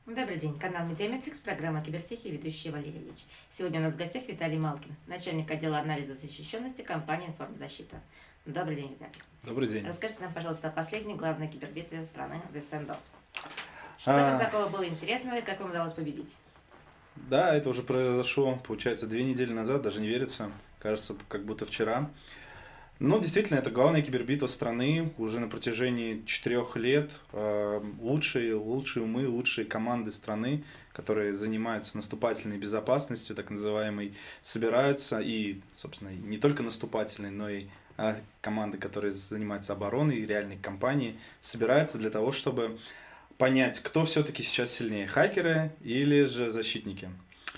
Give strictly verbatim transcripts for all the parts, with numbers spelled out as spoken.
Добрый день, канал Медиаметрикс, программа Кибертехи, ведущий Валерий Ильич. Сегодня у нас в гостях Виталий Малкин, начальник отдела анализа защищенности компании «Информзащита». Добрый день, Виталий. Добрый день. Расскажите нам, пожалуйста, о последней главной кибербитве страны The Standoff. Что А... там такого было интересного и как вам удалось победить? Да, это уже произошло, получается, две недели назад, даже не верится, кажется, как будто вчера. Но действительно, это главная кибербитва страны уже на протяжении четырех лет. Лучшие, лучшие умы, лучшие команды страны, которые занимаются наступательной безопасностью, так называемой, собираются. И, собственно, не только наступательной, но и команды, которые занимаются обороной, реальные компании, собираются для того, чтобы понять, кто все-таки сейчас сильнее, хакеры или же защитники.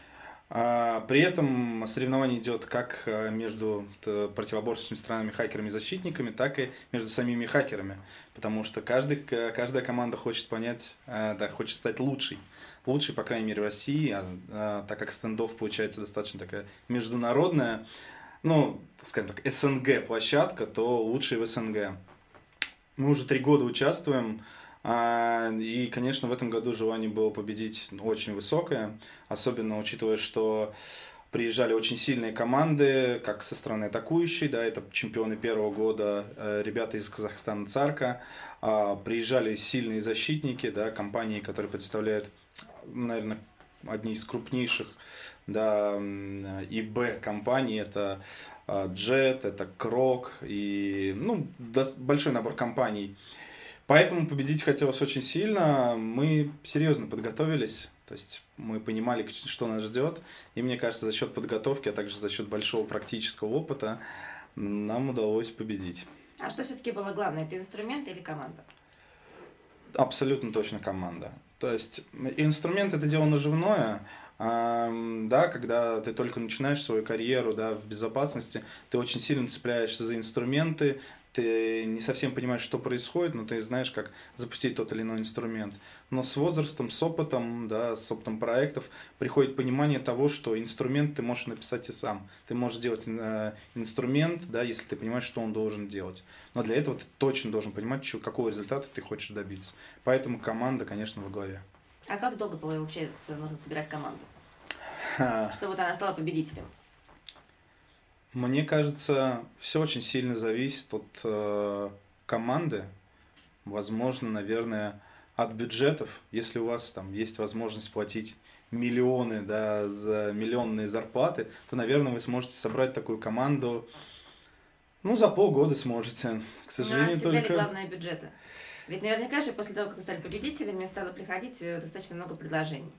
При этом соревнование идет как между противоборствующими странами, хакерами и защитниками, так и между самими хакерами. Потому что каждый, каждая команда хочет понять, да, хочет стать лучшей. Лучшей, по крайней мере, в России, а, так как стендов получается достаточно такая международная, ну, скажем так, СНГ площадка, то лучшие в СНГ. Мы уже три года участвуем. И, конечно, в этом году желание было победить очень высокое, особенно учитывая, что приезжали очень сильные команды, как со стороны атакующей, да, это чемпионы первого года, ребята из Казахстана ЦАРКа, приезжали сильные защитники, да, компании, которые представляют, наверное, одни из крупнейших, да, ИБ компаний, это Джет, это Крок и, ну, большой набор компаний. Поэтому победить хотелось очень сильно, мы серьезно подготовились, то есть мы понимали, что нас ждет, и мне кажется, за счет подготовки, а также за счет большого практического опыта нам удалось победить. А что все-таки было главное, это инструмент или команда? Абсолютно точно команда. То есть инструмент — это дело наживное. Да, когда ты только начинаешь свою карьеру, да, в безопасности, ты очень сильно цепляешься за инструменты, ты не совсем понимаешь, что происходит, но ты знаешь, как запустить тот или иной инструмент. Но с возрастом, с опытом, да, с опытом проектов приходит понимание того, что инструмент ты можешь написать и сам. Ты можешь сделать э, инструмент, да, если ты понимаешь, что он должен делать. Но для этого ты точно должен понимать, чего, какого результата ты хочешь добиться. Поэтому команда, конечно, во главе. А как долго, получается, нужно собирать команду, чтобы вот она стала победителем? Мне кажется, все очень сильно зависит от э, команды, возможно, наверное, от бюджетов. Если у вас там есть возможность платить миллионы, да, за миллионные зарплаты, то, наверное, вы сможете собрать такую команду, ну, за полгода сможете. К сожалению, ну, а всегда только... ли главное бюджеты? Ведь наверняка же после того, как вы стали победителем, мне стало приходить достаточно много предложений.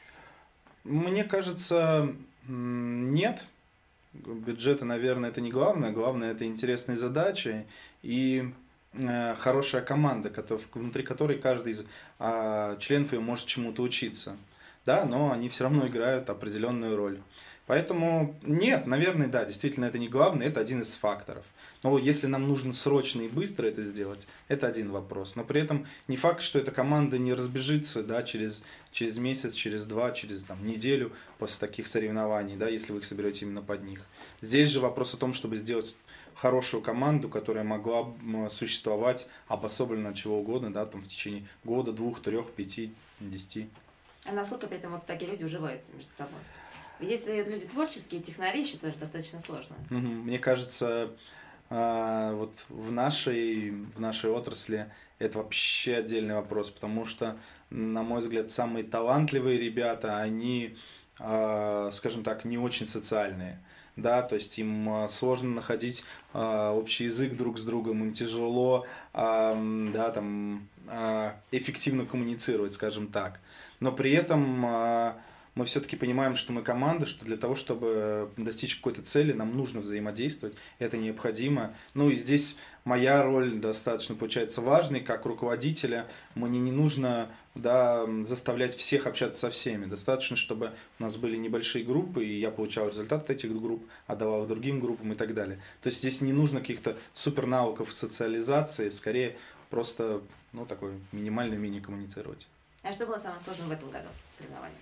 Мне кажется, нет. Бюджеты, наверное, это не главное. Главное — это интересные задачи и э, хорошая команда, который, внутри которой каждый из э, членов ее может чему-то учиться. Да, но они все равно играют определенную роль. Поэтому нет, наверное, да, действительно это не главное, это один из факторов. Но если нам нужно срочно и быстро это сделать, это один вопрос. Но при этом не факт, что эта команда не разбежится, да, через, через месяц, через два, через там, неделю после таких соревнований, да, если вы их соберете именно под них. Здесь же вопрос о том, чтобы сделать хорошую команду, которая могла существовать обособленно от чего угодно, да, там, в течение года, двух, трех, пяти, десяти. А насколько при этом вот такие люди уживаются между собой? Если люди творческие, технари еще тоже достаточно сложно. Мне кажется, вот в нашей, в нашей отрасли это вообще отдельный вопрос, потому что, на мой взгляд, самые талантливые ребята, они, скажем так, не очень социальные. Да, то есть им сложно находить общий язык друг с другом, им тяжело, да, там, эффективно коммуницировать, скажем так. Но при этом мы все-таки понимаем, что мы команда, что для того, чтобы достичь какой-то цели, нам нужно взаимодействовать, это необходимо. Ну и здесь моя роль достаточно получается важной, как руководителя. Мне не нужно, да, заставлять всех общаться со всеми. Достаточно, чтобы у нас были небольшие группы, и я получал результат от этих групп, отдавал другим группам и так далее. То есть здесь не нужно каких-то супер навыков социализации, скорее просто, ну, такой минимальный умение коммуницировать. А что было самое сложное в этом году в соревнованиях?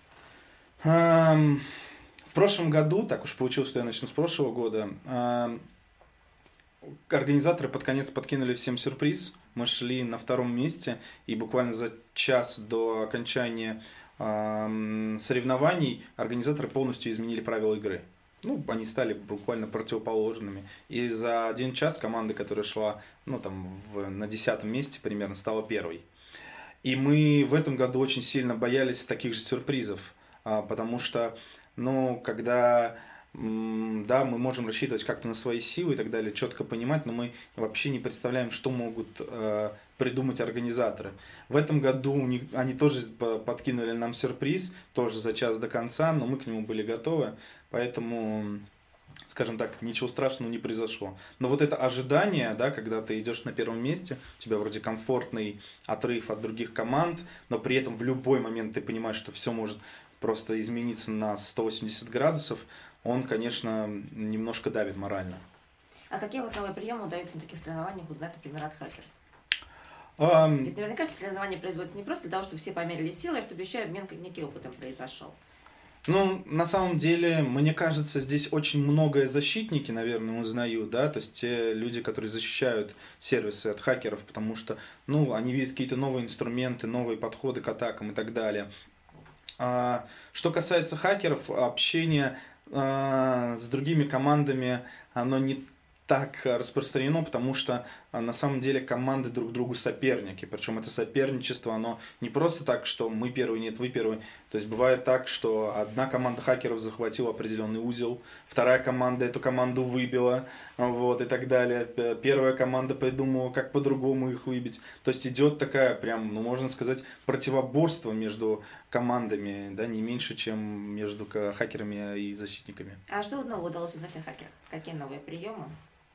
В прошлом году, так уж получилось, что я начну с прошлого года, организаторы под конец подкинули всем сюрприз. мы шли на втором месте, и буквально за час до окончания э, соревнований организаторы полностью изменили правила игры. Ну, они стали буквально противоположными. И за один час команда, которая шла, ну, там, в, на десятом месте примерно, стала первой. И мы в этом году очень сильно боялись таких же сюрпризов, а, потому что, ну, когда, м, да, мы можем рассчитывать как-то на свои силы и так далее, четко понимать, но мы вообще не представляем, что могут э, придумать организаторы. В этом году у них, они тоже подкинули нам сюрприз, тоже за час до конца, но мы к нему были готовы. Поэтому, скажем так, ничего страшного не произошло. Но вот это ожидание, да, когда ты идешь на первом месте, у тебя вроде комфортный отрыв от других команд, но при этом в любой момент ты понимаешь, что все может просто измениться на сто восемьдесят градусов, он, конечно, немножко давит морально. А какие вот новые приемы удается на таких соревнованиях узнать, например, от хакеров? Um, Ведь наверняка соревнования производятся не просто для того, чтобы все померили силы, а чтобы еще и обмен неким опытом произошел. Ну, на самом деле, мне кажется, здесь очень многое защитники, наверное, узнают, да, то есть те люди, которые защищают сервисы от хакеров, потому что, ну, они видят какие-то новые инструменты, новые подходы к атакам и так далее. А, что касается хакеров, общение а, с другими командами, оно не так распространено, потому что на самом деле команды друг другу соперники. Причем это соперничество, оно не просто так, что мы первый, нет, вы первый. То есть бывает так, что одна команда хакеров захватила определенный узел, вторая команда эту команду выбила, вот, и так далее. Первая команда придумала, как по-другому их выбить. То есть идет такая прям, ну, можно сказать, противоборство между командами, да, не меньше, чем между хакерами и защитниками. А что нового удалось узнать о хакерах? Какие новые приемы?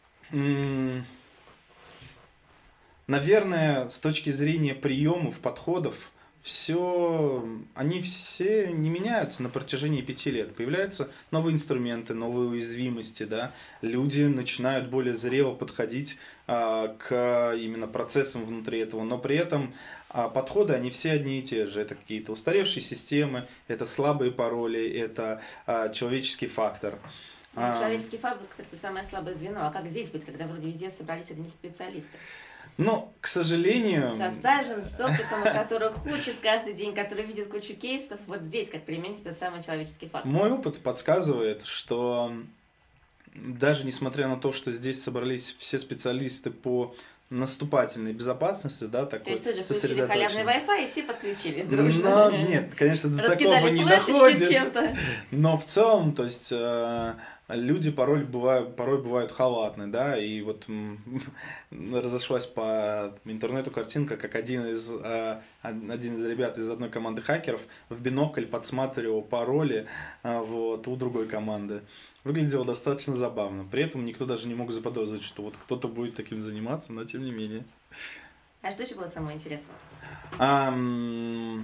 Наверное, с точки зрения приемов, подходов, все, они все не меняются на протяжении пяти лет. Появляются новые инструменты, новые уязвимости, да. Люди начинают более зрело подходить а, к именно процессам внутри этого, но при этом а, подходы, они все одни и те же. Это какие-то устаревшие системы, это слабые пароли, это а, человеческий фактор. Ну, человеческий фактор – это самое слабое звено. А как здесь быть, когда вроде везде собрались одни специалисты? Но, к сожалению... Со стажем, с опытом, который учат каждый день, который видит кучу кейсов, вот здесь как применить этот самый человеческий фактор? Мой опыт подсказывает, что даже несмотря на то, что здесь собрались все специалисты по наступательной безопасности, да, такой. То есть тут же включили халявный Wi-Fi и все подключились дружно. Но, нет, конечно, до такого не доходит. С чем-то. Но в целом, то есть люди порой бывают, порой бывают халатны, да, и вот разошлась по интернету картинка, как один из, один из ребят из одной команды хакеров в бинокль подсматривал пароли вот, у другой команды. Выглядело достаточно забавно. При этом никто даже не мог заподозрить, что вот кто-то будет таким заниматься, но тем не менее. А что еще было самое интересное? А, ну,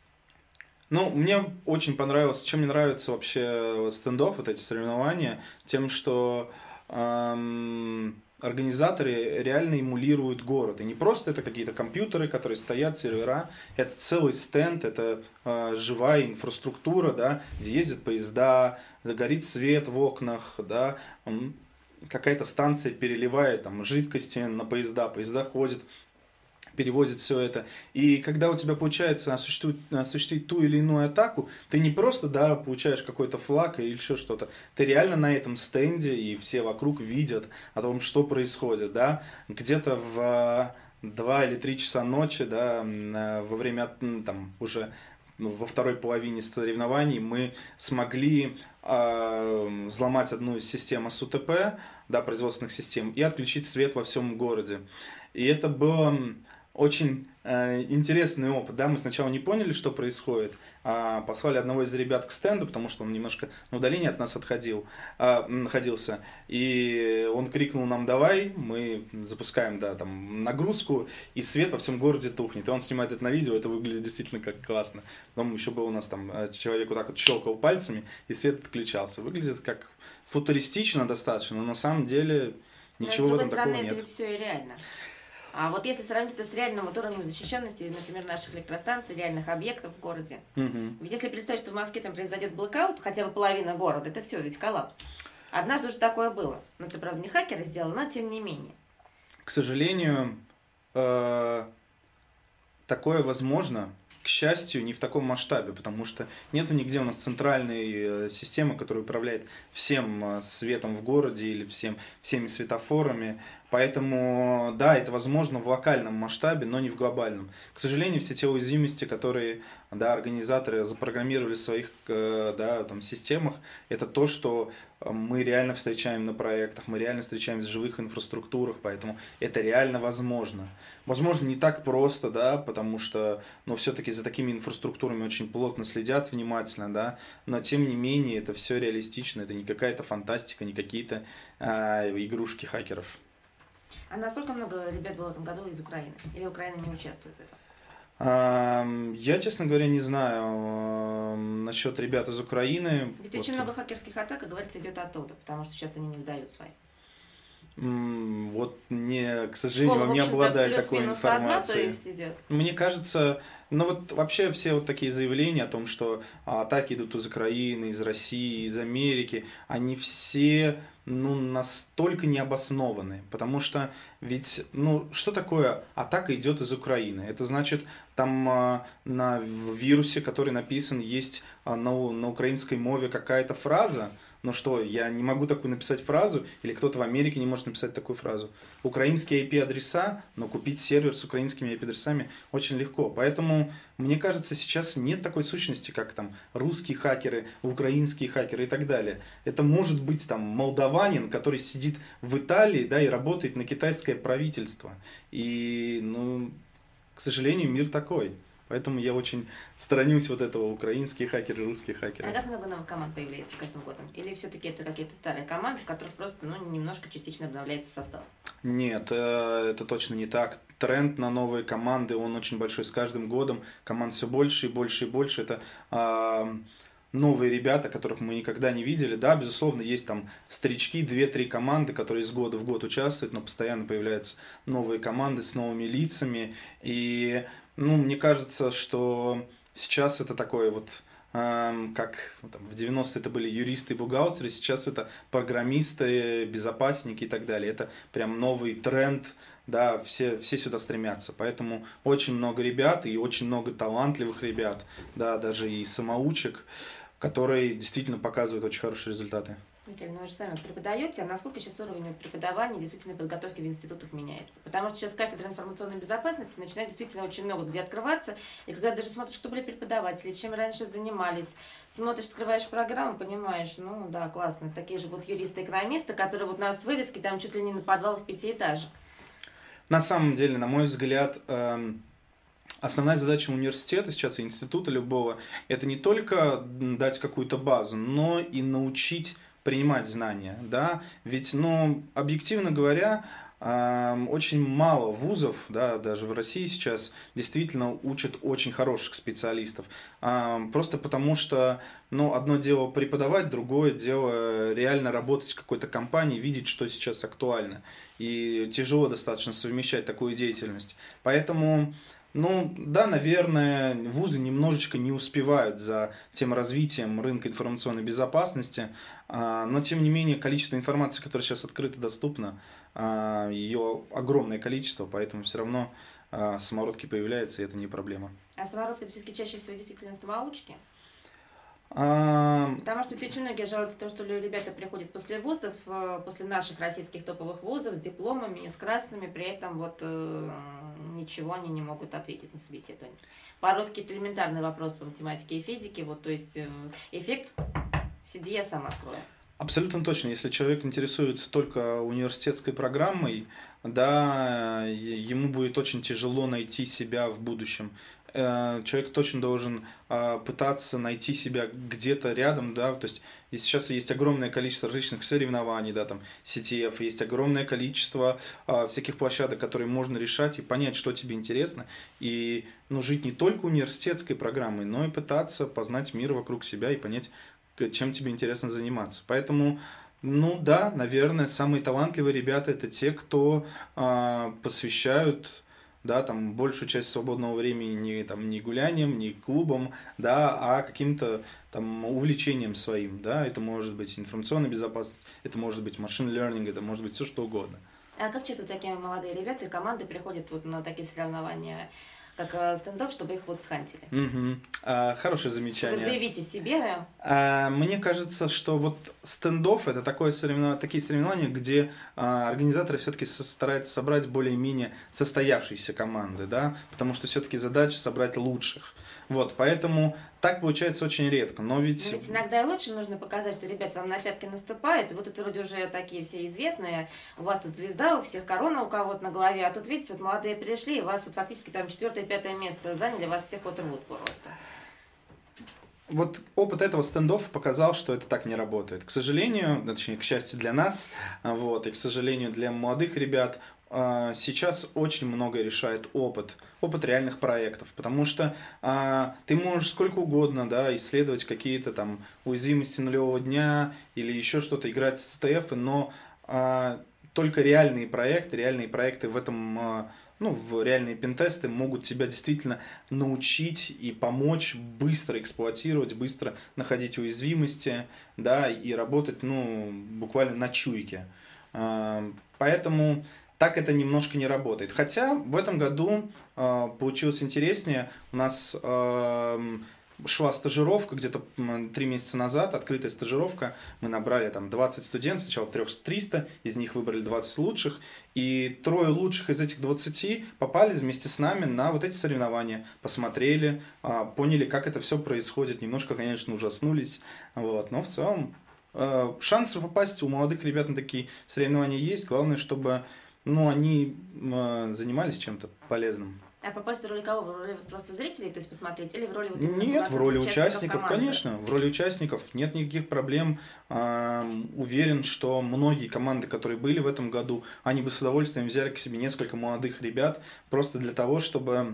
мне очень понравилось, чем мне нравится вообще стендов, вот эти соревнования, тем, что эм, организаторы реально эмулируют город. И не просто это какие-то компьютеры, которые стоят, сервера, это целый стенд, это э, живая инфраструктура, да, где ездят поезда, горит свет в окнах, да, какая-то станция переливает там жидкости на поезда, поезда ходят, перевозит все это. И когда у тебя получается осуществить, осуществить ту или иную атаку, ты не просто, да, получаешь какой-то флаг или еще что-то, ты реально на этом стенде, и все вокруг видят о том, что происходит, да, где-то в два или три часа ночи, да, во время, там, уже во второй половине соревнований мы смогли э, взломать одну из систем эс у тэ пэ, да, производственных систем, и отключить свет во всем городе. И это было очень э, интересный опыт. Да? Мы сначала не поняли, что происходит, а послали одного из ребят к стенду, потому что он немножко на удалении от нас отходил, э, находился. И он крикнул нам: давай, мы запускаем, да, там, нагрузку, и свет во всем городе тухнет. И он снимает это на видео, это выглядит действительно как классно. Потом еще был у нас там человек вот так вот щелкал пальцами, и свет отключался. Выглядит как футуристично достаточно, но на самом деле ничего в этом такого нет. Но с другой стороны, это ведь все и реально. А вот если сравнить это с реальным вот уровнем защищенности, например, наших электростанций, реальных объектов в городе, угу. Ведь если представить, что в Москве там произойдет блэкаут, хотя бы половина города, это все, ведь коллапс. Однажды уже такое было. Но это, правда, не хакеры сделали, но тем не менее. К сожалению, э, такое возможно, к счастью, не в таком масштабе, потому что нету нигде у нас центральной э, системы, которая управляет всем э, светом в городе или всем, всеми светофорами. Поэтому, да, это возможно в локальном масштабе, но не в глобальном. К сожалению, все те уязвимости, которые, да, организаторы запрограммировали в своих, э, да, там, системах, это то, что мы реально встречаем на проектах, мы реально встречаем в живых инфраструктурах, поэтому это реально возможно. Возможно, не так просто, да, потому что, но все-таки за такими инфраструктурами очень плотно следят, внимательно, да, но тем не менее это все реалистично, это не какая-то фантастика, не какие-то э, игрушки хакеров. А насколько много ребят было в этом году из Украины? Или Украина не участвует в этом? Я, честно говоря, не знаю насчет ребят из Украины. Ведь вот. очень много хакерских атак, как говорится, идет оттуда, потому что сейчас они не выдают свои. Вот не, к сожалению, Школа, не обладаю такой информацией. Одна, то есть идет. Мне кажется, ну вот вообще все вот такие заявления о том, что атаки идут из Украины, из России, из Америки, они все, ну, настолько необоснованные, потому что ведь, ну, что такое атака идет из Украины? Это значит, там а, на в вирусе, который написан, есть а, на, на украинской мове какая-то фраза. Ну что, я не могу такую написать фразу, или кто-то в Америке не может написать такую фразу. Украинские ай пи-адреса, но купить сервер с украинскими ай пи-адресами очень легко. Поэтому, мне кажется, сейчас нет такой сущности, как там русские хакеры, украинские хакеры и так далее. Это может быть там молдаванин, который сидит в Италии, да, и работает на китайское правительство. И, ну, к сожалению, мир такой. Поэтому я очень сторонюсь вот этого украинские хакеры, русские хакеры. А как много новых команд появляется с каждым годом? Или все-таки это какие-то старые команды, в которых просто, ну, немножко частично обновляется состав? Нет, это точно не так. Тренд на новые команды, он очень большой с каждым годом. Команд все больше и больше и больше. Это а, новые ребята, которых мы никогда не видели. Да, безусловно, есть там старички, две-три команды, которые из года в год участвуют, но постоянно появляются новые команды с новыми лицами. И ну, мне кажется, что сейчас это такое вот, эм, как ну, там, в девяностые это были юристы и бухгалтеры, сейчас это программисты, безопасники и так далее. Это прям новый тренд, да, все, все сюда стремятся. Поэтому очень много ребят и очень много талантливых ребят, да, даже и самоучек, которые действительно показывают очень хорошие результаты. Виталий, ну вы же сами преподаете, а насколько сейчас уровень преподавания, действительно подготовки в институтах меняется? Потому что сейчас кафедра информационной безопасности начинает действительно очень много где открываться, и когда даже смотришь, кто были преподаватели, чем раньше занимались, смотришь, открываешь программу, понимаешь, ну да, классно, такие же вот юристы-экономисты, которые вот у нас вывески там чуть ли не на подвалах пятиэтажек. На самом деле, на мой взгляд, эм... основная задача университета сейчас, и института любого, это не только дать какую-то базу, но и научить принимать знания, да, ведь, ну, объективно говоря, очень мало вузов, да, даже в России сейчас действительно учат очень хороших специалистов, просто потому что, ну, одно дело преподавать, другое дело реально работать в какой-то компании, видеть, что сейчас актуально, и тяжело достаточно совмещать такую деятельность, поэтому... Ну, да, наверное, вузы немножечко не успевают за тем развитием рынка информационной безопасности, но, тем не менее, количество информации, которая сейчас открыто доступна, ее огромное количество, поэтому все равно самородки появляются, и это не проблема. А самородки это все-таки чаще всего действительно самоучки? А... Потому что очень многие жалуются на то, что ребята приходят после вузов, после наших российских топовых вузов с дипломами, с красными, при этом вот э, ничего они не могут ответить на собеседование. Порой какие-то элементарные вопросы по математике и физике, вот, то есть э, эффект сиди, я сам открою. Абсолютно точно. Если человек интересуется только университетской программой, да, ему будет очень тяжело найти себя в будущем. Человек точно должен пытаться найти себя где-то рядом, да, то есть сейчас есть огромное количество различных соревнований, да, там, си ти эф, есть огромное количество всяких площадок, которые можно решать и понять, что тебе интересно, и, ну, жить не только университетской программой, но и пытаться познать мир вокруг себя и понять, чем тебе интересно заниматься. Поэтому, ну да, наверное, самые талантливые ребята это те, кто а, посвящают, да, там, большую часть свободного времени не, там, не гулянием, не клубом, да, а каким-то там увлечением своим, да, это может быть информационная безопасность, это может быть machine learning, это может быть все что угодно. А как часто такие молодые ребята и команды приходят вот на такие соревнования, как э, стендов, чтобы их вот схантили? Угу. А, хорошее Чтобы замечание. заявить о себе. А, мне кажется, что вот стендов это такое соревнов... такие соревнования, где а, организаторы все-таки стараются собрать более-менее состоявшиеся команды, да, потому что все-таки задача собрать лучших. Вот, поэтому так получается очень редко, но ведь... Но ведь иногда и лучше нужно показать, что, ребят, вам на пятки наступает, вот это вроде уже такие все известные, у вас тут звезда, у всех корона у кого-то на голове, а тут, видите, вот молодые пришли, и вас вот фактически там четвертое-пятое место заняли, вас всех вот рвут просто. Вот опыт этого стендов показал, что это так не работает. К сожалению, точнее, к счастью для нас, вот, и к сожалению для молодых ребят, сейчас очень многое решает опыт, опыт реальных проектов, потому что а, ты можешь сколько угодно, да, исследовать какие-то там уязвимости нулевого дня или еще что-то, играть с эс тэ эф, но а, только реальные проекты, реальные проекты в этом, а, ну, в реальные пентесты могут тебя действительно научить и помочь быстро эксплуатировать, быстро находить уязвимости, да, и работать, ну, буквально на чуйке. А, поэтому так это немножко не работает. Хотя в этом году э, получилось интереснее. У нас э, шла стажировка где-то три месяца назад, открытая стажировка. Мы набрали там двадцать студентов, сначала триста, из них выбрали двадцать лучших. И трое лучших из этих двадцати попали вместе с нами на вот эти соревнования. Посмотрели, э, поняли, как это все происходит. Немножко, конечно, ужаснулись. Вот. Но в целом э, шансы попасть у молодых ребят на такие соревнования есть. Главное, чтобы... Ну, они э, занимались чем-то полезным. А попасть в роли кого? В роли просто зрителей, то есть посмотреть, или в роли вот Нет, в роли участников, участников команды? Конечно, в роли участников нет никаких проблем. Э, уверен, что многие команды, которые были в этом году, они бы с удовольствием взяли к себе несколько молодых ребят, просто для того, чтобы,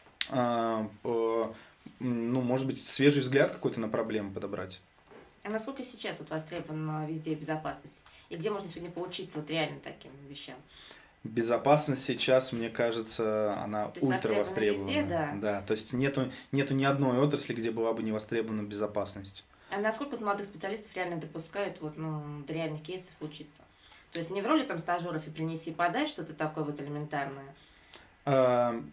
э, э, ну, может быть, свежий взгляд какой-то на проблему подобрать. А насколько сейчас вот востребована везде безопасность? И где можно сегодня поучиться вот реально таким вещам? Безопасность сейчас, мне кажется, она ультра востребована. Везде, да. Да, то есть нету, нету ни одной отрасли, где была бы не востребована безопасность. А насколько вот молодых специалистов реально допускают вот, ну, до реальных кейсов учиться? То есть не в роли там стажеров и принеси и подай что-то такое вот элементарное? А,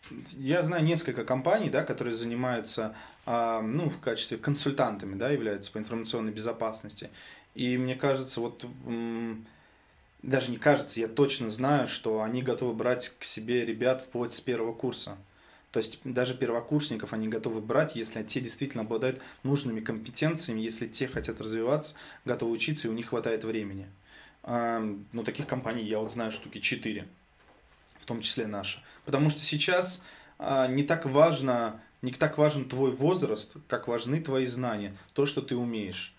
я знаю несколько компаний, да, которые занимаются, а, ну, в качестве консультантами, да, являются по информационной безопасности. И мне кажется, вот... Даже не кажется, я точно знаю, что они готовы брать к себе ребят вплоть с первого курса. То есть даже первокурсников они готовы брать, если те действительно обладают нужными компетенциями, если те хотят развиваться, готовы учиться и у них хватает времени. Но таких компаний я вот знаю штуки четыре, в том числе наша. Потому что сейчас не так важно, не так важен твой возраст, как важны твои знания, то, что ты умеешь.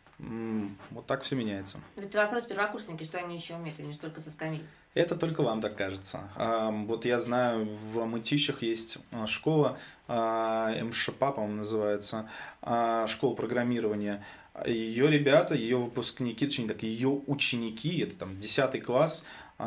Вот так все меняется. Это вопрос первокурсники, что они еще умеют, они же только со скамьи. Это только вам так кажется. Вот я знаю, в Мытищах есть школа, эм ш пэ, по-моему, называется, школа программирования. Ее ребята, ее выпускники, точнее так, ее ученики, это там десятый класс,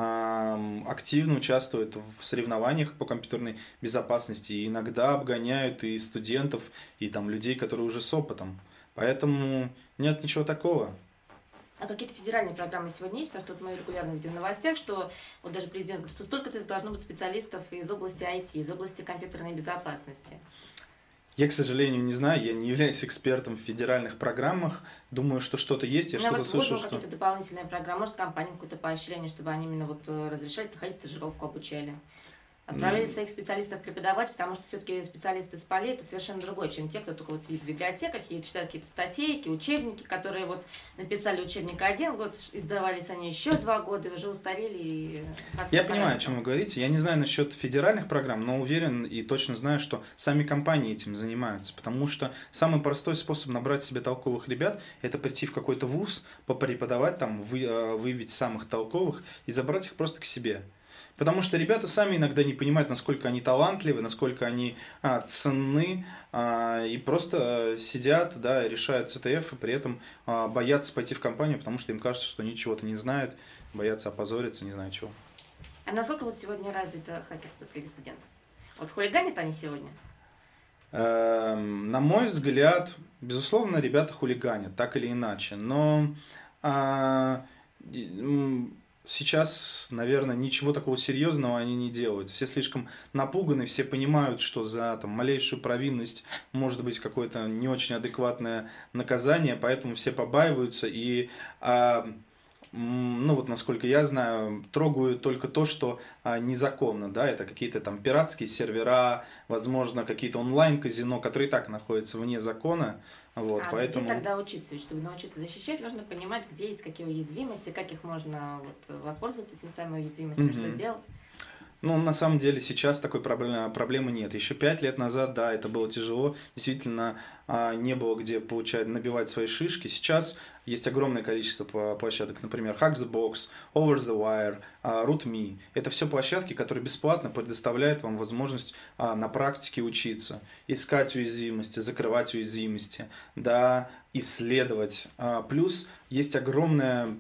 активно участвуют в соревнованиях по компьютерной безопасности и иногда обгоняют и студентов, и там людей, которые уже с опытом. Поэтому нет ничего такого. А какие-то федеральные программы сегодня есть? Потому что вот мы регулярно видим в новостях, что вот даже президент говорит, что столько-то должно быть специалистов из области ай ти, из области компьютерной безопасности. Я, к сожалению, не знаю, я не являюсь экспертом в федеральных программах. Думаю, что что-то есть, я ну, что-то вот слышал, что... какие-то дополнительные программы, может, компаниям какое-то поощрение, чтобы они именно вот разрешали проходить стажировку, обучали. Отправляли своих специалистов преподавать, потому что все-таки специалисты с полей это совершенно другое, чем те, кто только вот сидит в библиотеках и читает какие-то статейки, учебники, которые вот написали учебник один год, издавались они еще два года, и уже устарели. И я понимаю, о чем вы говорите. Я не знаю насчет федеральных программ, но уверен и точно знаю, что сами компании этим занимаются, потому что самый простой способ набрать себе толковых ребят – это прийти в какой-то вуз, попреподавать там, вы, выявить самых толковых и забрать их просто к себе. Потому что ребята сами иногда не понимают, насколько они талантливы, насколько они а, ценны, а, и просто сидят, да, решают цэ тэ эф, и при этом а, боятся пойти в компанию, потому что им кажется, что они чего-то не знают, боятся опозориться, не знаю чего. А насколько вот сегодня развито хакерство среди студентов? Вот хулиганят они сегодня? Э, на мой взгляд, безусловно, ребята хулиганят, так или иначе, но... А, сейчас, наверное, ничего такого серьезного они не делают. Все слишком напуганы, все понимают, что за там, малейшую провинность может быть какое-то не очень адекватное наказание, поэтому все побаиваются и... А, ну вот, насколько я знаю, трогают только то, что а, незаконно, да, это какие-то там пиратские сервера, возможно, какие-то онлайн-казино, которые и так находятся вне закона, вот, А поэтому... где тогда учиться? Ведь чтобы научиться защищать, нужно понимать, где есть какие уязвимости, как их можно вот, воспользоваться этими самыми уязвимостями, Мгм. что сделать. Ну, на самом деле, сейчас такой проблемы, проблемы нет. Еще пять лет назад, да, это было тяжело. Действительно, а, не было где получать, набивать свои шишки. Сейчас есть огромное количество пла- площадок, например, Hack the Box, Over the Wire, а, RootMe. Это все площадки, которые бесплатно предоставляют вам возможность а, на практике учиться, искать уязвимости, закрывать уязвимости, да, исследовать. А, Плюс есть огромный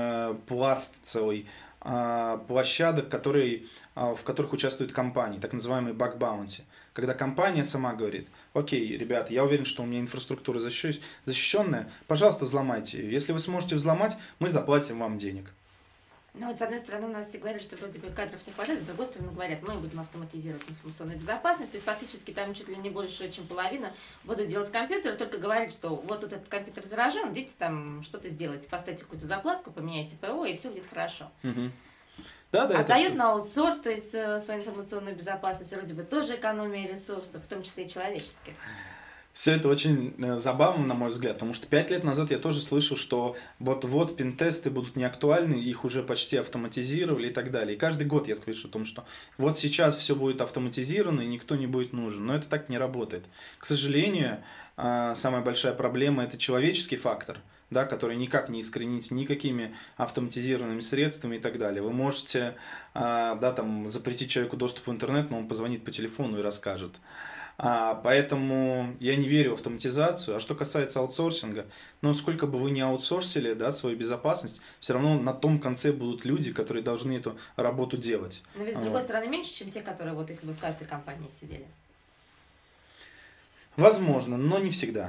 пласт целый а, площадок, которые, а, в которых участвуют компании, так называемый bug bounty. Когда компания сама говорит: окей, ребят, я уверен, что у меня инфраструктура защищ- защищенная, пожалуйста, взломайте ее. Если вы сможете взломать, мы заплатим вам денег. Ну вот с одной стороны у нас все говорят, что вроде бы кадров не хватает, с другой стороны говорят, мы будем автоматизировать информационную безопасность, то есть фактически там чуть ли не больше, чем половина будут делать компьютеры, только говорить, что вот тут этот компьютер заражен, идите там что-то сделайте, поставьте какую-то заплатку, поменяйте ПО, и все будет хорошо. Мгм. Да, да, это Отдают что- на аутсорс, то есть э, свою информационную безопасность, вроде бы тоже экономия ресурсов, в том числе и человеческих. Все это очень э, забавно, на мой взгляд, потому что пять лет назад я тоже слышал, что вот-вот пентесты будут неактуальны, их уже почти автоматизировали и так далее. И каждый год я слышу о том, что вот сейчас все будет автоматизировано и никто не будет нужен. Но это так не работает. К сожалению, а, самая большая проблема – это человеческий фактор, да, который никак не искоренить никакими автоматизированными средствами и так далее. Вы можете а, да, там, запретить человеку доступ в интернет, но он позвонит по телефону и расскажет. А, поэтому я не верю в автоматизацию. А что касается аутсорсинга, ну сколько бы вы ни аутсорсили, да, свою безопасность, все равно на том конце будут люди, которые должны эту работу делать. Но ведь с Вот. другой стороны меньше, чем те, которые вот если бы в каждой компании сидели. Возможно, но не всегда.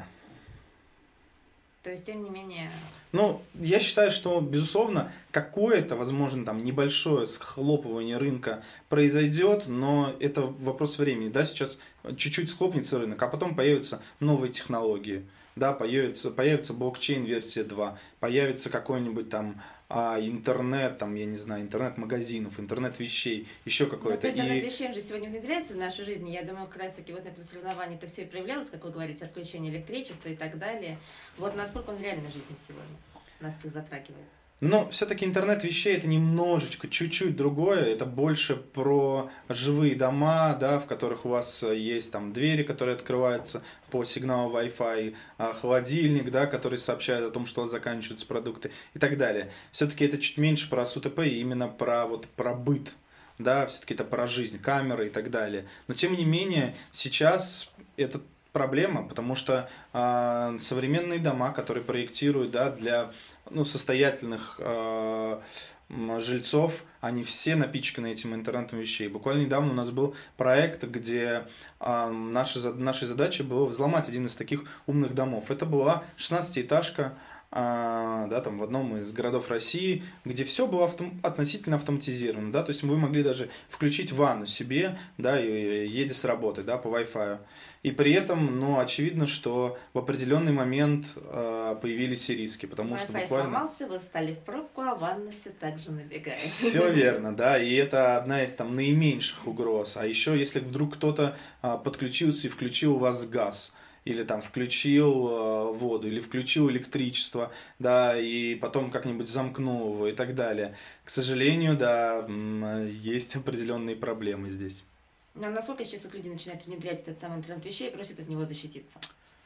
То есть, тем не менее, Ну, я считаю, что, безусловно, какое-то, возможно, там небольшое схлопывание рынка произойдет, но это вопрос времени. Да, сейчас чуть-чуть схлопнется рынок, а потом появятся новые технологии. Да, появится, появится блокчейн версия два, появится какой-нибудь там а, интернет, там, я не знаю, интернет-магазинов, интернет-вещей, еще но какое-то. интернет И вещей же сегодня внедряется в нашу жизнь. Я думаю, как раз таки вот на этом соревновании это все и проявлялось, как вы говорите, отключение электричества и так далее. Вот насколько он в реальной жизни сегодня нас всех затрагивает. Но все-таки интернет вещей это немножечко, чуть-чуть другое. Это больше про живые дома, да, в которых у вас есть там двери, которые открываются по сигналу Wi-Fi, а, холодильник, да, который сообщает о том, что заканчиваются продукты и так далее. Все-таки это чуть меньше про СУТП и именно про, вот, про быт. Да, все-таки это про жизнь, камеры и так далее. Но тем не менее, сейчас это проблема, потому что а, современные дома, которые проектируют, да, для ну, состоятельных э, м, жильцов, они все напичканы этим интернетом вещей. Буквально недавно у нас был проект, где э, наша, за- нашей задачей было взломать один из таких умных домов. Это была шестнадцатиэтажка а, да, там в одном из городов России, где все было автом- относительно автоматизировано, да, то есть вы могли даже включить ванну себе, да, и едя с работы, да, по Wi-Fi. И при этом, ну, очевидно, что в определенный момент а, появились и риски, потому что Wi-Fi буквально... сломался, вы встали в пробку, а ванна все так же набегает. Все верно, да, и это одна из там наименьших угроз. А еще, если вдруг кто-то а, подключился и включил у вас газ, или там включил э, воду, или включил электричество, да, и потом как-нибудь замкнул его и так далее. К сожалению, да, м, есть определенные проблемы здесь. Но насколько сейчас вот люди начинают внедрять этот самый интернет вещей и просят от него защититься?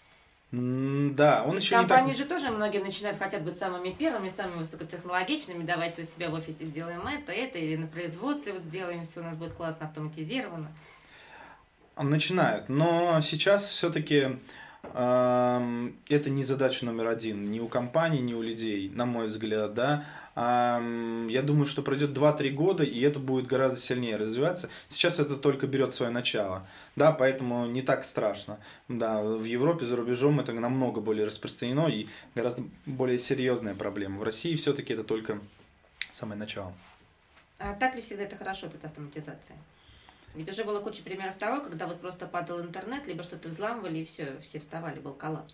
М, Да, он Ведь еще не так... компании же тоже многие начинают хотят быть самыми первыми, самыми высокотехнологичными. Давайте у себя в офисе сделаем это, это, или на производстве вот сделаем все, у нас будет классно автоматизировано. Начинают, но сейчас все-таки это не задача номер один ни у компаний, ни у людей, на мой взгляд, да. Ам, Я думаю, что пройдет два-три года, и это будет гораздо сильнее развиваться. Сейчас это только берет свое начало, да, поэтому не так страшно. Да, в Европе, за рубежом это намного более распространено и гораздо более серьезная проблема. В России все-таки это только самое начало. А так ли всегда это хорошо, эта автоматизация? Ведь уже было куча примеров того, когда вот просто падал интернет, либо что-то взламывали, и все, все вставали, был коллапс.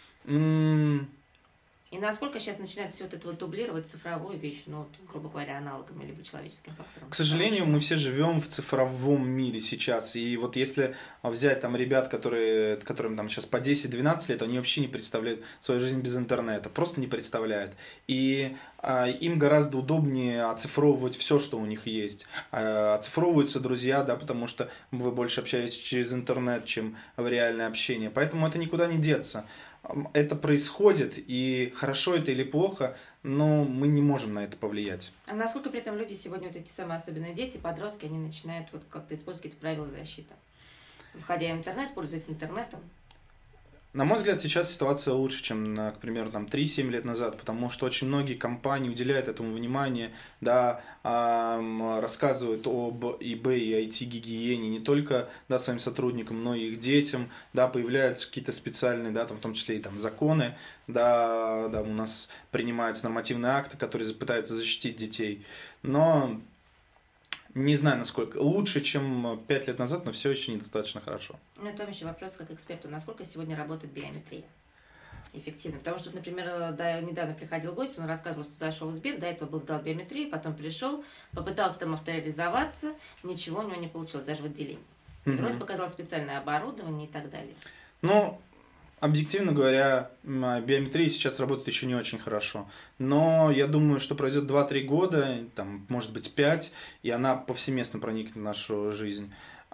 М, И насколько сейчас начинает все вот это вот дублировать цифровую вещь, ну, вот, грубо говоря, аналогами, либо человеческим фактором? К сожалению, Потому мы все живем в цифровом мире сейчас. И вот если взять там ребят, которые, которым там сейчас по десять-двенадцать лет, они вообще не представляют свою жизнь без интернета. Просто не представляют. И а, им гораздо удобнее оцифровывать все, что у них есть. А, оцифровываются друзья, да, потому что вы больше общаетесь через интернет, чем в реальное общение. Поэтому это никуда не деться. Это происходит, и хорошо это или плохо, но мы не можем на это повлиять. А насколько при этом люди сегодня, вот эти самые особенные дети, подростки, они начинают вот как-то использовать эти правила защиты? Входя в интернет, пользуясь интернетом. На мой взгляд, сейчас ситуация лучше, чем, к примеру, там, три-семь лет назад, потому что очень многие компании уделяют этому внимание, да, а, рассказывают об eBay и ай ти-гигиене не только, да, своим сотрудникам, но и их детям, да, появляются какие-то специальные, да, там, в том числе и там законы, да, да, у нас принимаются нормативные акты, которые пытаются защитить детей, но не знаю, насколько лучше, чем пять лет назад, но все еще недостаточно хорошо. Ну, это еще вопрос как эксперту. Насколько сегодня работает биометрия эффективно? Потому что, например, да, недавно приходил гость, он рассказывал, что зашел в Сбер, до этого был сдал биометрию, потом пришел, попытался там авторизоваться, ничего у него не получилось, даже в отделении. Мгм. Вроде показал специальное оборудование и так далее. Ну, объективно говоря, м, биометрия сейчас работает еще не очень хорошо. Но я думаю, что пройдет два-три года, там, может быть, пять, и она повсеместно проникнет в нашу жизнь.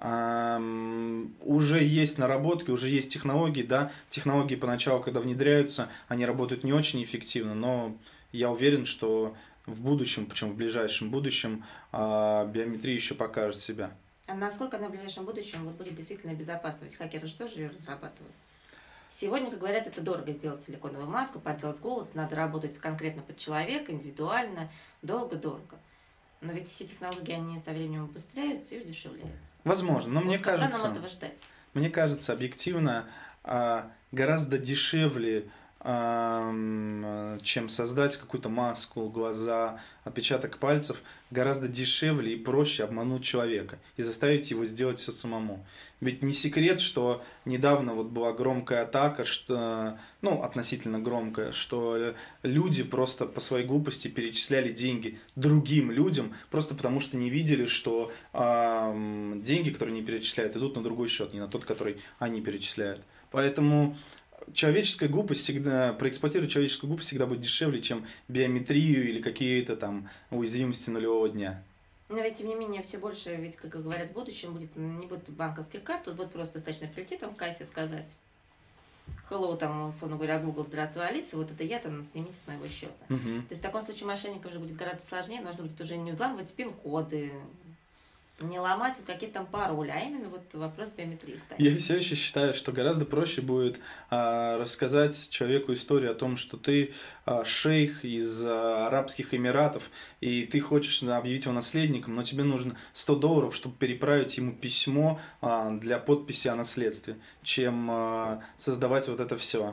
Ам, уже есть наработки, уже есть технологии, да. Технологии поначалу, когда внедряются, они работают не очень эффективно, но я уверен, что в будущем, причем в ближайшем будущем, а, биометрия еще покажет себя. А насколько она в ближайшем будущем вот будет действительно безопасна? Ведь хакеры же тоже ее разрабатывают. Сегодня, как говорят, это дорого сделать силиконовую маску, подделать голос, надо работать конкретно под человека, индивидуально, долго-дорого. Но ведь все технологии, они со временем убыстряются и удешевляются. Возможно, но мне Вот когда кажется, нам этого ждать? мне кажется, объективно а, гораздо дешевле, ам, чем создать какую-то маску, глаза, отпечаток пальцев, гораздо дешевле и проще обмануть человека и заставить его сделать все самому. Ведь не секрет, что недавно вот была громкая атака, что, ну, относительно громкая, что люди просто по своей глупости перечисляли деньги другим людям, просто потому что не видели, что ам, деньги, которые они перечисляют, идут на другой счет, не на тот, который они перечисляют. Поэтому человеческая глупость всегда, проэксплуатировать человеческую глупость всегда будет дешевле, чем биометрию или какие-то там уязвимости нулевого дня. Но ведь, тем не менее, все больше, ведь, как говорят, в будущем будет, не будет банковских карт, тут будет просто достаточно прийти там в кассе сказать: hello, там, условно говоря, Google, здравствуй, Алиса, вот это я, там, снимите с моего счета. Угу. То есть в таком случае мошенникам уже будет гораздо сложнее, нужно будет уже не взламывать пин-коды, не ломать вот какие-то там пароли, а именно вот вопрос биометрии ставить. Я все еще считаю, что гораздо проще будет а, рассказать человеку историю о том, что ты а, шейх из а, Арабских Эмиратов, и ты хочешь объявить его наследником, но тебе нужно сто долларов, чтобы переправить ему письмо а, для подписи о наследстве, чем а, создавать вот это все.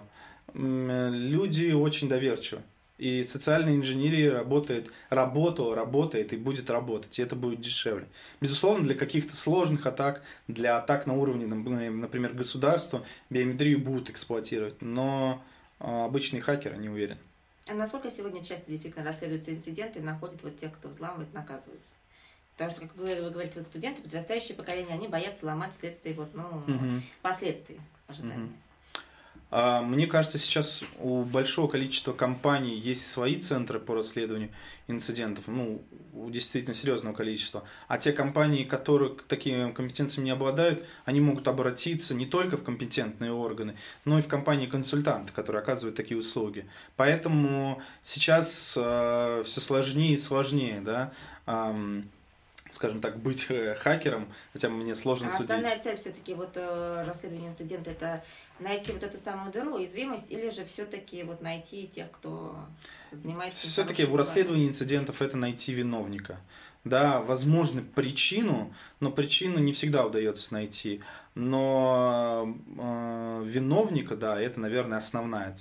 Люди очень доверчивы. И социальная инженерия работает, работала, работает и будет работать, и это будет дешевле. Безусловно, для каких-то сложных атак, для атак на уровне, например, государства, биометрию будут эксплуатировать, но обычные хакеры не уверен. А насколько сегодня часто действительно расследуются инциденты и находят вот тех, кто взламывает, наказываются? Потому что, как вы говорите, вот студенты, подрастающее поколение, они боятся ломать вследствие вот, ну, Угу. последствий ожидания. Угу. Мне кажется, сейчас у большого количества компаний есть свои центры по расследованию инцидентов, ну, у действительно серьезного количества. А те компании, которые такими компетенциями не обладают, они могут обратиться не только в компетентные органы, но и в компании-консультанты, которые оказывают такие услуги. Поэтому сейчас э, все сложнее и сложнее, да, э, скажем так, быть хакером, хотя мне сложно А судить. основная цель все-таки вот э, расследования инцидента — это найти вот эту самую дыру, уязвимость, или же все-таки вот найти тех, кто занимается... Все-таки в расследовании инцидентов это найти виновника. Да, возможно, причину, но причину не всегда удается найти. Но э, виновника, да, это, наверное, основная цель.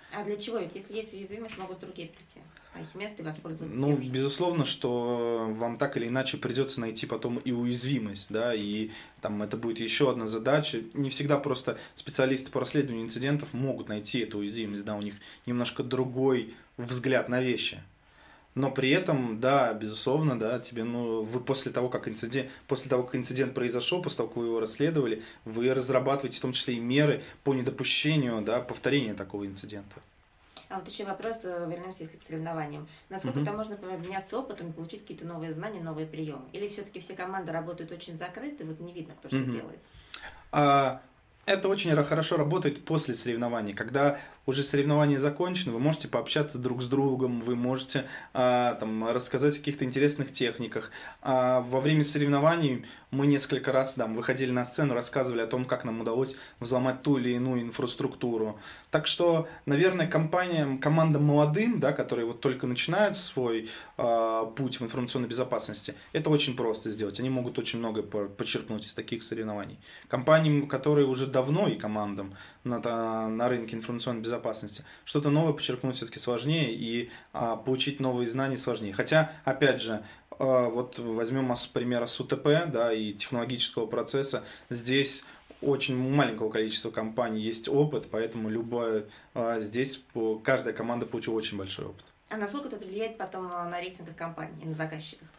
А для чего? Ведь если есть уязвимость, могут другие прийти, а их место и воспользоваться Ну, тем же. безусловно, что вам так или иначе придется найти потом и уязвимость, да, и там это будет еще одна задача. Не всегда просто специалисты по расследованию инцидентов могут найти эту уязвимость, да, у них немножко другой взгляд на вещи. Но при этом, да, безусловно, да, тебе, ну, вы после того, как инцидент, после того, как инцидент произошел, после того, как вы его расследовали, вы разрабатываете в том числе и меры по недопущению, да, повторения такого инцидента. А вот еще вопрос, э, вернемся если к соревнованиям. Насколько Мгм. там можно обменяться опытом и получить какие-то новые знания, новые приемы? Или все-таки все команды работают очень закрыты, вот не видно, кто что Мгм. делает? А, Это очень ра- хорошо работает после соревнований. Когда уже соревнования закончены, вы можете пообщаться друг с другом, вы можете а, там, рассказать о каких-то интересных техниках. А, во время соревнований мы несколько раз там, выходили на сцену, рассказывали о том, как нам удалось взломать ту или иную инфраструктуру. Так что, наверное, компаниям, командам молодым, да, которые вот только начинают свой а, путь в информационной безопасности, это очень просто сделать. Они могут очень многое по- почерпнуть из таких соревнований. Компаниям, которые уже давно и командам на, та- на рынке информационной безопасности, что-то новое почерпнуть все-таки сложнее и а, получить новые знания сложнее. Хотя, опять же, а, вот возьмем ос- пример с УТП, да, и технологического процесса. Здесь очень у маленького количества компаний есть опыт, поэтому любая, а, здесь по- каждая команда получила очень большой опыт. А насколько это влияет потом э, на рейтинг компании и на заказчиков?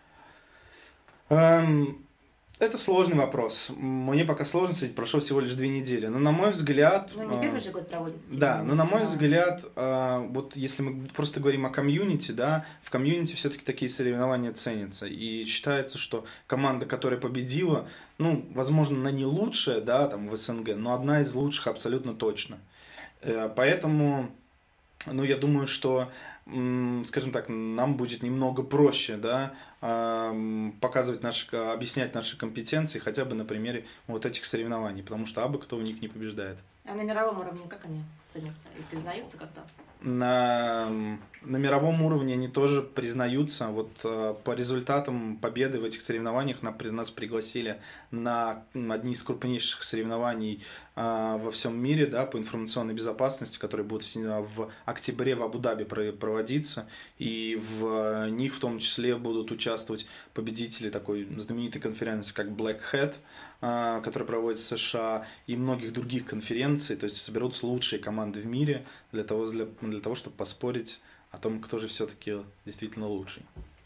Эм, Это сложный вопрос. Мне пока сложно судить, прошло всего лишь две недели. Но на мой взгляд... Ну, не э, первый же год проводится. Да, именно но на мой соревнования. взгляд, э, вот если мы просто говорим о комьюнити, да, в комьюнити все-таки такие соревнования ценятся. И считается, что команда, которая победила, ну, возможно, она не лучшая, да, там в СНГ, но одна из лучших абсолютно точно. Э, Поэтому, ну, я думаю, что, м, скажем так, нам будет немного проще, да, ам, показывать наши, объяснять наши компетенции хотя бы на примере вот этих соревнований, потому что абы кто в них не побеждает. А на мировом уровне как они ценятся и признаются когда? На, на мировом уровне они тоже признаются. Вот э, по результатам победы в этих соревнованиях на- при- нас пригласили на одни из крупнейших соревнований э, во всем мире, да, по информационной безопасности, которые будут в, сен- в октябре в Абу-Даби про- проводиться. И в них в том числе будут участвовать победители такой знаменитой конференции, как Black Hat, э, которая проводится в США, и многих других конференций. То есть соберутся лучшие команды в мире для того, для, для того, чтобы поспорить о том, кто же все-таки действительно лучший.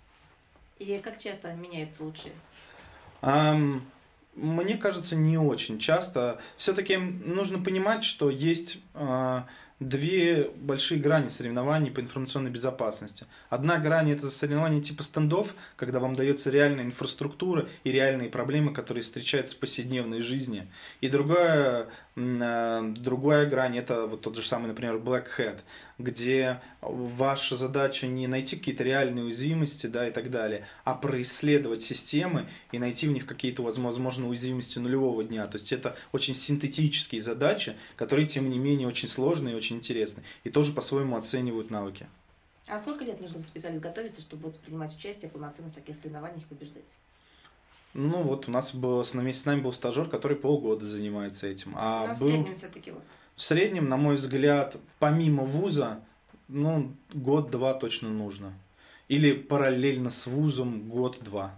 И как часто меняются лучшие? Ам, Мне кажется, не очень часто. Все-таки нужно понимать, что есть а, две большие грани соревнований по информационной безопасности. Одна грань — это соревнования типа стендов, когда вам дается реальная инфраструктура и реальные проблемы, которые встречаются в повседневной жизни. И другая, м, а, другая грань — это вот тот же самый, например, Black Hat, где ваша задача не найти какие-то реальные уязвимости, да, и так далее, а происследовать системы и найти в них какие-то, возможно, уязвимости нулевого дня. То есть это очень синтетические задачи, которые, тем не менее, очень сложные и очень интересные. И тоже по-своему оценивают навыки. А сколько лет нужно специалист готовиться, чтобы вот принимать участие полноценно в таких соревнованиях и побеждать? Ну, вот у нас был, с нами, с нами был стажер, который полгода занимается этим. А Но в был... среднем все-таки вот. В среднем, на мой взгляд, помимо вуза, ну, год-два точно нужно. Или параллельно с вузом год-два.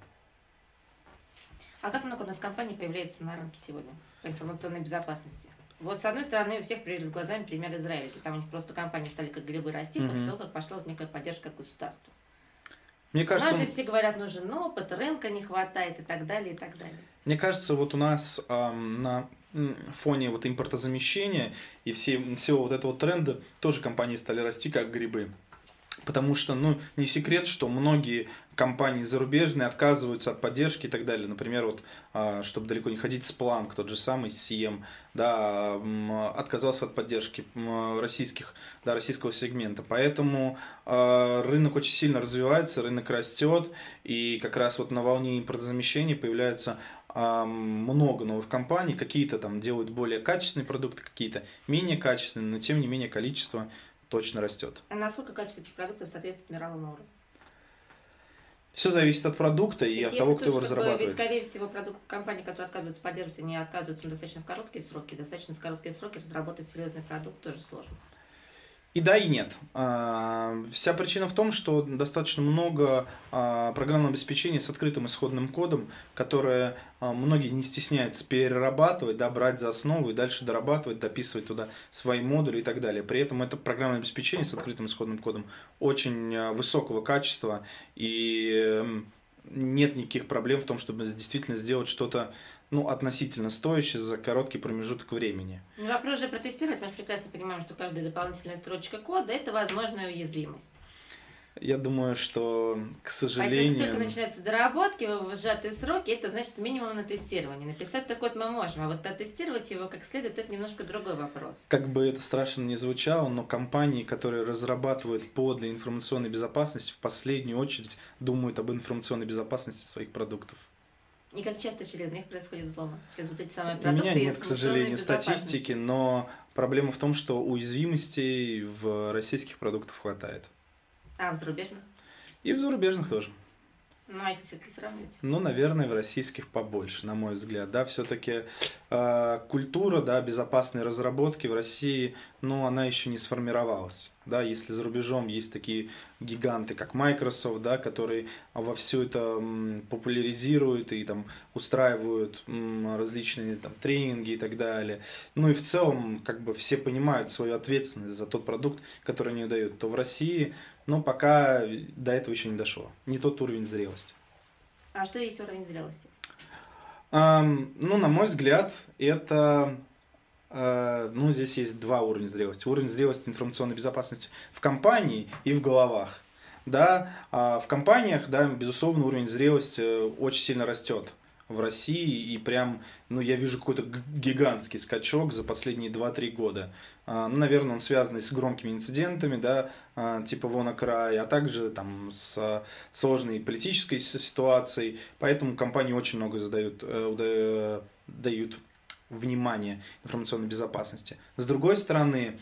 А как много у нас компаний появляется на рынке сегодня по информационной безопасности? Вот с одной стороны, у всех перед глазами пример Израиля. Там у них просто компании стали как грибы расти Мгм. после того, как пошла вот некая поддержка от государства. Мне У нас кажется, же все говорят, нужен опыт, рынка не хватает и так далее, и так далее. мне кажется, вот у нас ам, на м, фоне вот импортозамещения и все, всего вот этого тренда тоже компании стали расти как грибы. Потому что, ну, не секрет, что многие компании зарубежные отказываются от поддержки и так далее. Например, вот, а, чтобы далеко не ходить, Splunk, тот же самый си эм, да, м, отказался от поддержки м, российских, да, российского сегмента. Поэтому а, рынок очень сильно развивается, рынок растет, и как раз вот на волне импортозамещения появляется а, много новых компаний. Какие-то там делают более качественные продукты, какие-то менее качественные, но тем не менее количество точно растет. А насколько качество этих продуктов соответствует мировому уровню? Все зависит от продукта и Ведь от если того, кто тут, его как бы, разрабатывает. Ведь, скорее всего, продукт компании, которые отказываются поддерживать, они отказываются на достаточно в короткие сроки. Достаточно в короткие сроки разработать серьезный продукт тоже сложно. И да, и нет. А, Вся причина в том, что достаточно много а, программного обеспечения с открытым исходным кодом, которое а, многие не стесняются перерабатывать, да, брать за основу и дальше дорабатывать, дописывать туда свои модули и так далее. При этом это программное обеспечение с открытым исходным кодом очень а, высокого качества, и э, нет никаких проблем в том, чтобы действительно сделать что-то, ну, относительно стоящее за короткий промежуток времени. Ну, вопрос же протестировать. Мы же прекрасно понимаем, что каждая дополнительная строчка кода – это возможная уязвимость. Я думаю, что, к сожалению... Поэтому как только начинаются доработки в сжатые сроки, это значит минимум на тестирование. Написать такой код мы можем, а вот оттестировать его как следует – это немножко другой вопрос. Как бы это страшно ни звучало, но компании, которые разрабатывают под для информационной безопасности, в последнюю очередь думают об информационной безопасности своих продуктов. И как часто через них происходит взломы? Через вот эти самые У продукты? меня нет, к сожалению, статистики, но проблема в том, что уязвимостей в российских продуктах хватает. А в зарубежных? И в зарубежных тоже. Ну, а если все-таки сравнивать? Ну, наверное, в российских побольше, на мой взгляд. Да, все-таки э, культура, да, безопасной разработки в России, ну, она еще не сформировалась. Да, если за рубежом есть такие гиганты, как Microsoft, да, которые вовсю это м, популяризируют и там устраивают м, различные там тренинги и так далее. Ну и в целом, как бы все понимают свою ответственность за тот продукт, который они дают, то в России, но пока до этого еще не дошло. Не тот уровень зрелости. А что есть уровень зрелости? Um, ну, на мой взгляд, это... Uh, ну, здесь есть два уровня зрелости. Уровень зрелости информационной безопасности в компании и в головах. Да, uh, в компаниях, да, безусловно, уровень зрелости очень сильно растет в России, и прям, ну, я вижу какой-то гигантский скачок за последние два-три года. Ну, наверное, он связан с громкими инцидентами, да, типа WannaCry, а также там с сложной политической ситуацией, поэтому компании очень много задают, дают внимание информационной безопасности. С другой стороны,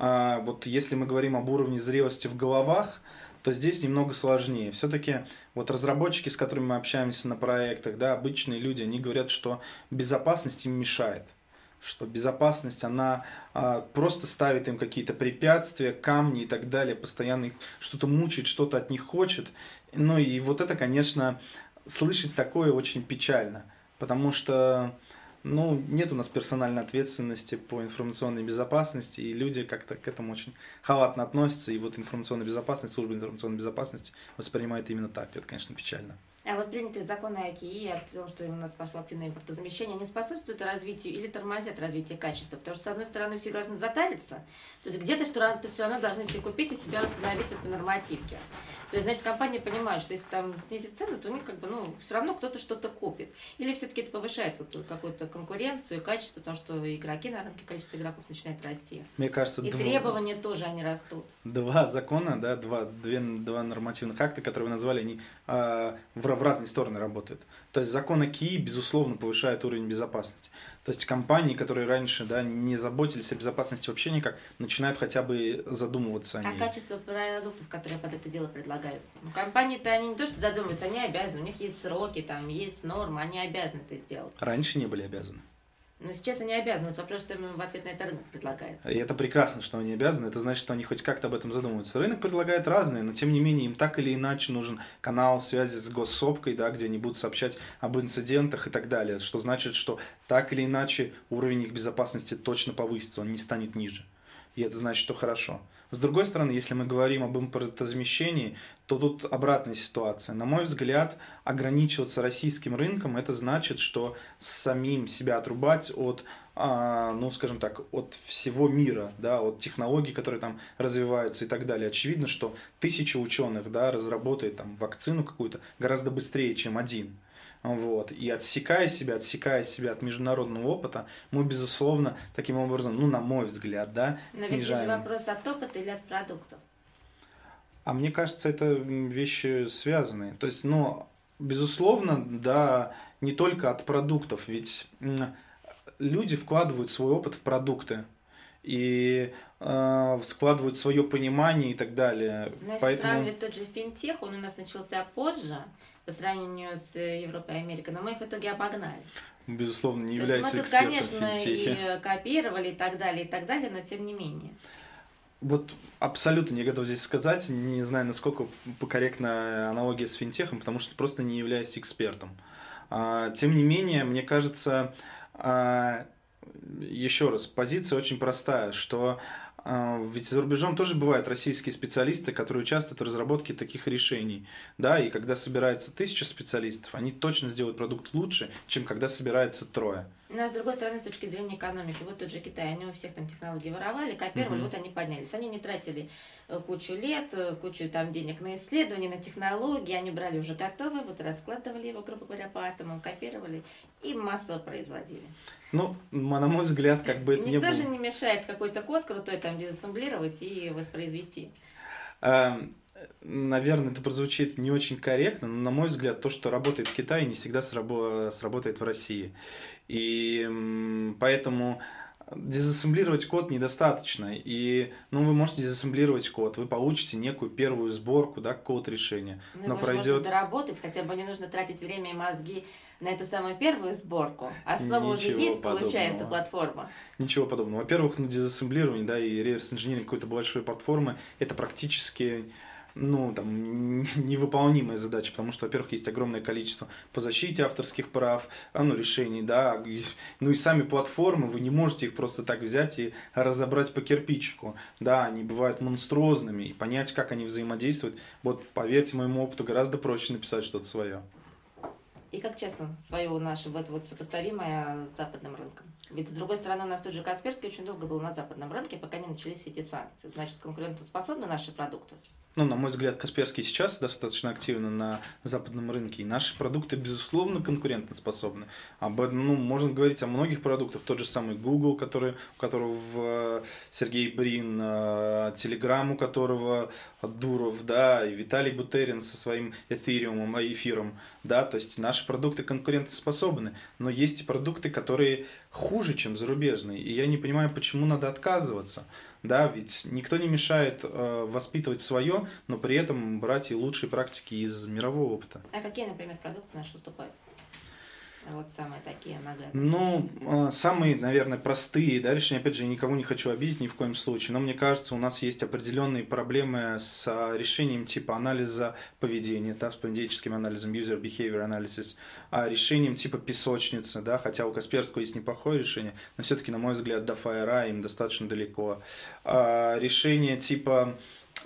вот если мы говорим об уровне зрелости в головах, то здесь немного сложнее. Все-таки вот разработчики, с которыми мы общаемся на проектах, да, обычные люди, они говорят, что безопасность им мешает. Что безопасность, она а, просто ставит им какие-то препятствия, камни и так далее, постоянно их что-то мучает, что-то от них хочет. Ну и вот это, конечно, слышать такое очень печально, потому что ну, нет у нас персональной ответственности по информационной безопасности, и люди как-то к этому очень халатно относятся, и вот информационная безопасность, служба информационной безопасности воспринимает именно так. Это, конечно, печально. А вот принятые законы ай кей и о том, что у нас пошло активное импортозамещение, они способствуют развитию или тормозят развитие качества? Потому что, с одной стороны, все должны затариться, то есть где-то что-то все равно должны все купить и себя установить вот по нормативке. То есть, значит, компания понимает, что если там снизить цену, то у них как бы, ну, все равно кто-то что-то купит. Или все-таки это повышает вот какую-то конкуренцию, качество, потому что игроки на рынке, количество игроков начинает расти. Мне кажется, и дв... требования тоже, они растут. Два закона, да, два, две, два нормативных акта, которые вы назвали, они э, в, в разные стороны работают. То есть закон ай кей и, безусловно, повышает уровень безопасности. То есть компании, которые раньше, да, не заботились о безопасности вообще никак, начинают хотя бы задумываться о ней. А качество продуктов, которые под это дело предлагаются? Ну, компании-то они не то что задумываются, они обязаны, у них есть сроки, там есть нормы, они обязаны это сделать. Раньше не были обязаны. Но сейчас они обязаны. Вот вопрос, что им в ответ на это рынок предлагает. И это прекрасно, что они обязаны. Это значит, что они хоть как-то об этом задумываются. Рынок предлагает разные, но тем не менее им так или иначе нужен канал связи с госсопкой, да, где они будут сообщать об инцидентах и так далее. Что значит, что так или иначе уровень их безопасности точно повысится, он не станет ниже. И это значит, что хорошо. С другой стороны, если мы говорим об импортозамещении, то тут обратная ситуация. На мой взгляд, ограничиваться российским рынком, это значит, что самим себя отрубать от, ну, скажем так, от всего мира, да, от технологий, которые там развиваются и так далее. Очевидно, что тысяча ученых, да, разработает там вакцину какую-то гораздо быстрее, чем один. Вот. И отсекая себя, отсекая себя от международного опыта, мы, безусловно, таким образом, ну, на мой взгляд, да, но снижаем. Но ведь же вопрос от опыта или от продуктов? А мне кажется, это вещи связанные. То есть, ну, безусловно, да, не только от продуктов, ведь люди вкладывают свой опыт в продукты и э, складывают свое понимание и так далее. Но если Поэтому... сравнивать тот же финтех, он у нас начался позже, по сравнению с Европой и Америкой, но мы их в итоге обогнали. Безусловно, не То являюсь есть мы тут, экспертом конечно, в финтехе. и копировали и так далее, и так далее, но тем не менее. Вот абсолютно не готов здесь сказать, не знаю, насколько корректна аналогия с финтехом, потому что просто не являюсь экспертом. А, тем не менее, мне кажется, а, еще раз, позиция очень простая, что а, ведь за рубежом тоже бывают российские специалисты, которые участвуют в разработке таких решений, да, и когда собирается тысяча специалистов, они точно сделают продукт лучше, чем когда собирается трое. Но с другой стороны, с точки зрения экономики, вот тот же Китай, они у всех там технологии воровали, копировали, Мгм. вот они поднялись. Они не тратили э, кучу лет, э, кучу там денег на исследования, на технологии, они брали уже готовые, вот раскладывали его, грубо говоря, по атомам, копировали и массово производили. Ну, на мой взгляд, как бы это не Никто было. же не мешает какой-то код крутой там дезассемблировать и воспроизвести. Эм, Наверное, это прозвучит не очень корректно, но, на мой взгляд, то, что работает в Китае, не всегда срабо- сработает в России. И м, поэтому дезассемблировать код недостаточно. И, ну, вы можете дезассемблировать код, вы получите некую первую сборку, да, какого-то решения. Ну, Но его же можно пройдет доработать, хотя бы не нужно тратить время и мозги на эту самую первую сборку. Основа уже Ничего есть, подобного. получается, платформа. Ничего подобного. Во-первых, ну, дезассемблирование, да, и реверс-инжиниринг какой-то большой платформы, это практически, ну, там, невыполнимая задача, потому что, во-первых, есть огромное количество по защите авторских прав, а, ну, решений, да, и- ну и сами платформы, вы не можете их просто так взять и разобрать по кирпичику, да, они бывают монструозными, и понять, как они взаимодействуют, вот, поверьте моему опыту, гораздо проще написать что-то свое. И как честно, свое наше вот, вот сопоставимое с западным рынком. Ведь, с другой стороны, у нас тот же Касперский очень долго был на западном рынке, пока не начались все эти санкции. Значит, конкурентоспособны наши продукты? Ну, на мой взгляд, Касперский сейчас достаточно активно на западном рынке, и наши продукты, безусловно, конкурентоспособны. Об этом, ну, можно говорить о многих продуктах, тот же самый Google, который, у которого в Сергей Брин, Telegram, у которого Дуров, да, и Виталий Бутерин со своим Ethereum, эфиром, да, то есть наши продукты конкурентоспособны, но есть и продукты, которые хуже, чем зарубежные, и я не понимаю, почему надо отказываться. Да, ведь никто не мешает э, воспитывать свое, но при этом брать и лучшие практики из мирового опыта. А какие, например, продукты наши уступают? Вот самые такие наглядные. Ну, э, самые, наверное, простые, да, решения, опять же, я никого не хочу обидеть ни в коем случае, но мне кажется, у нас есть определенные проблемы с э, решением типа анализа поведения, да, с поведенческим анализом, user behavior analysis, а решением типа песочницы, да, хотя у Касперского есть неплохое решение, но все-таки, на мой взгляд, до Fire им достаточно далеко. А решение типа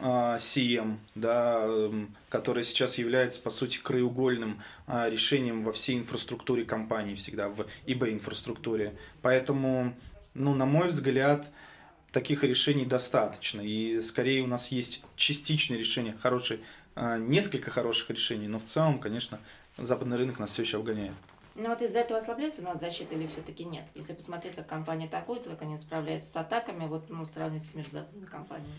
си эм, да, которое сейчас является, по сути, краеугольным решением во всей инфраструктуре компании всегда, в и би-инфраструктуре. Поэтому, ну, на мой взгляд, таких решений достаточно. И скорее у нас есть частичные решения, хорошие, несколько хороших решений, но в целом, конечно, западный рынок нас все еще обгоняет. Ну вот из-за этого ослабляется у нас защита или все-таки нет? Если посмотреть, как компании атакуются, как они справляются с атаками, вот, ну, сравнить с международными компаниями.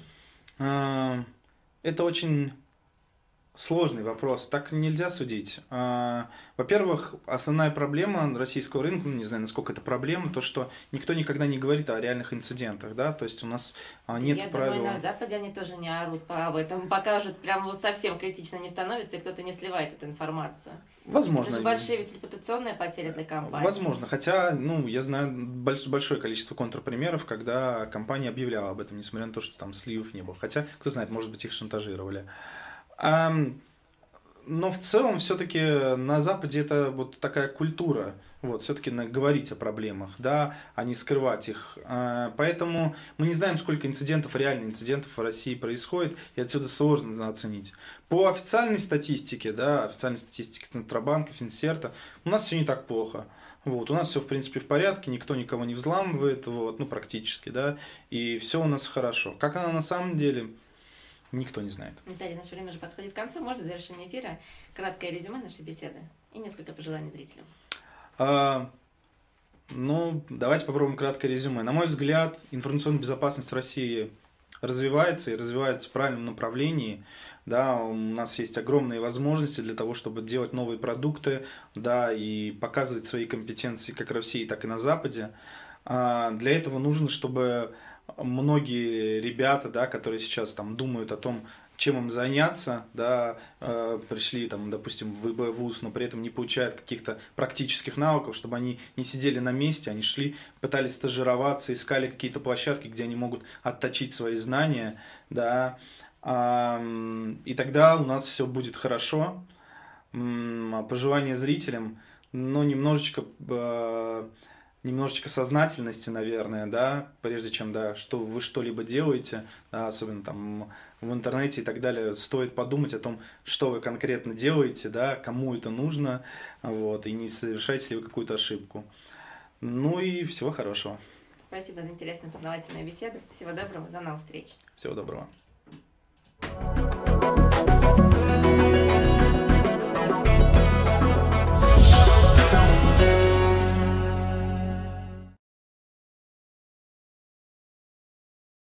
Это очень сложный вопрос. Так нельзя судить. Во-первых, основная проблема российского рынка, ну, не знаю, насколько это проблема, то, что никто никогда не говорит о реальных инцидентах, да, то есть у нас нет Я правил. думаю, на Западе они тоже не орут об этом, покажут, прям вот совсем критично не становится, и кто-то не сливает эту информацию. Возможно. Это же большие ведь репутационные потери для компании. Возможно, хотя, ну, я знаю большое количество контрпримеров, когда компания объявляла об этом, несмотря на то, что там сливов не было. Хотя, кто знает, может быть, их шантажировали. А, но в целом, все-таки на Западе это вот такая культура, вот, все-таки говорить о проблемах, да, а не скрывать их. А, поэтому мы не знаем, сколько инцидентов, реально инцидентов в России происходит, и отсюда сложно оценить. По официальной статистике, да, официальной статистике Центробанка, Финсерта, у нас все не так плохо. Вот, у нас все в принципе в порядке, никто никого не взламывает, вот, ну практически, да, и все у нас хорошо. Как она на самом деле, никто не знает. Виталий, наше время уже подходит к концу. Можно в завершение эфира краткое резюме нашей беседы и несколько пожеланий зрителям. А, ну, давайте попробуем краткое резюме. На мой взгляд, информационная безопасность в России развивается и развивается в правильном направлении. Да, у нас есть огромные возможности для того, чтобы делать новые продукты, да, и показывать свои компетенции как в России, так и на Западе. А для этого нужно, чтобы многие ребята, да, которые сейчас там думают о том, чем им заняться, да, э, пришли там, допустим, в ИБ вуз, но при этом не получают каких-то практических навыков, чтобы они не сидели на месте, они шли, пытались стажироваться, искали какие-то площадки, где они могут отточить свои знания, да, а, и тогда у нас все будет хорошо. М, Пожелание зрителям, ну, немножечко, э, немножечко сознательности, наверное, да, прежде чем, да, что вы что-либо делаете, да, особенно там в интернете и так далее, стоит подумать о том, что вы конкретно делаете, да, кому это нужно, вот, и не совершаете ли вы какую-то ошибку. Ну и всего хорошего. Спасибо за интересную познавательную беседу. Всего доброго, до новых встреч. Всего доброго.